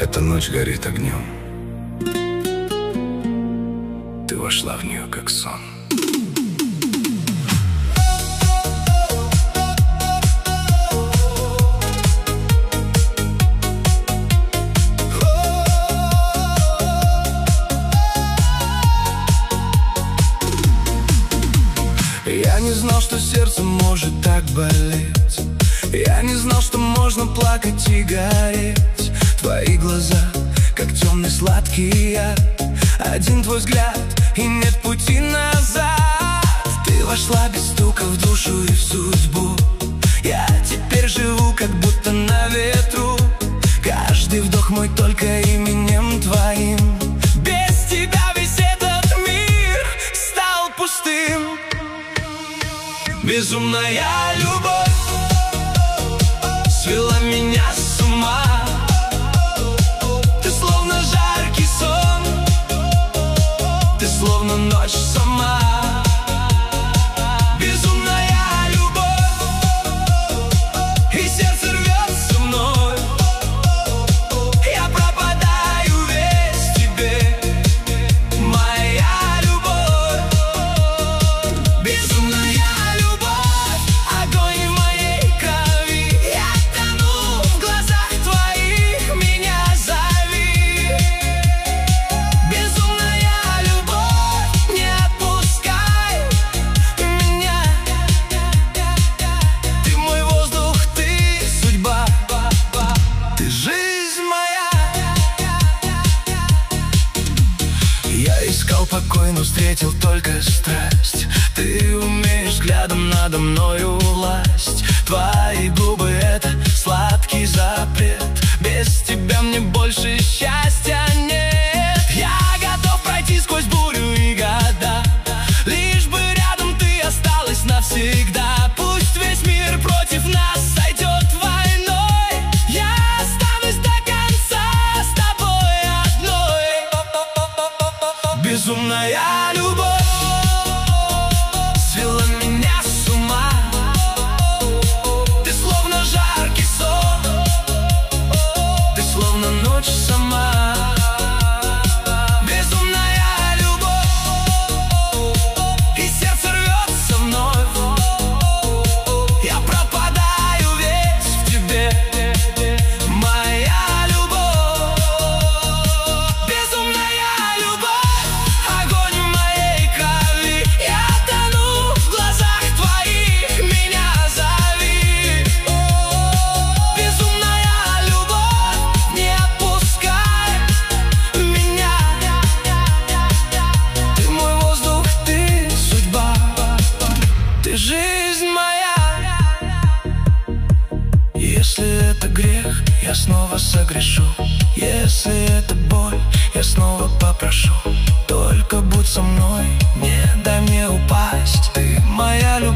Эта ночь горит огнем. Ты вошла в нее, как сон. Я не знал, что сердце может так болеть. Я не знал, что можно плакать и гореть. Твои глаза, как темный сладкий яд. Один твой взгляд, и нет пути назад. Ты вошла без стука в душу и в судьбу. Я теперь живу, как будто на ветру. Каждый вдох мой только именем твоим. Без тебя весь этот мир стал пустым. Безумная любовь свела меня с ума. Ты словно жаркий сон, ты словно ночь сама. Безумная любовь, и сердце рвется вновь. Я пропадаю весь в тебе, моя любовь. Безумная любовь, огонь в моей крови. Я тону в глазах твоих, меня зови. Безумная любовь, не отпускай меня. Ты мой воздух, ты судьба, ты жизнь моя. Я искал покой, но встретил только страсть. Ты умеешь взглядом надо мною власть. Твои губы — это сладкий запрет. Без тебя мне больше счастья нет. Я готов пройти сквозь бурю и года, лишь бы рядом ты осталась навсегда. Пусть весь мир против нас сойдет войной, я останусь до конца с тобой одной. Безумная любовь свела меня с ума. Ты словно жаркий сон, ты словно ночь сама. Безумная любовь, и сердце рвется вновь. Я пропадаю весь в тебе, моя любовь. Безумная любовь, огонь в моей крови. Я тону в глазах твоих, меня зови. Безумная любовь, не отпускай меня. Ты мой воздух, ты судьба, ты жизнь моя. Если это грех, я снова согрешу. Если это боль, я снова попрошу. Только будь со мной, не дай мне упасть. Ты моя любовь.